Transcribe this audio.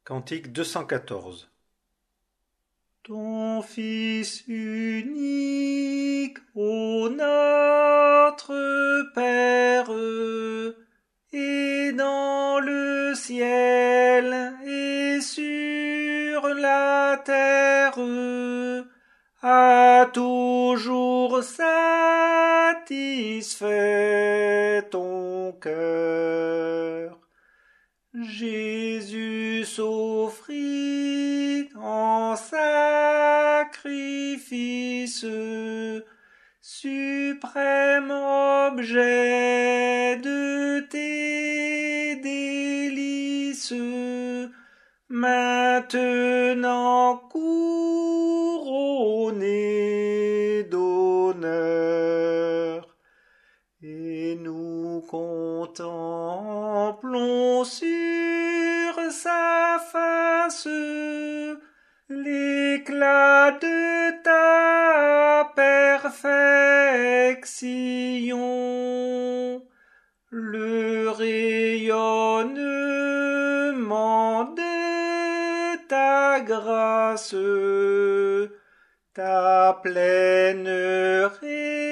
Cantique 214. Ton Fils unique, ô notre Père, est dans le ciel et sur la terre, a toujours satisfait ton cœur. Jésus s'offrit en sacrifice, suprême objet de tes délices, maintenant couronné d'honneur. Et nous contemplons sur sa face l'éclat de ta perfection, le rayonnement de ta grâce, ta pleine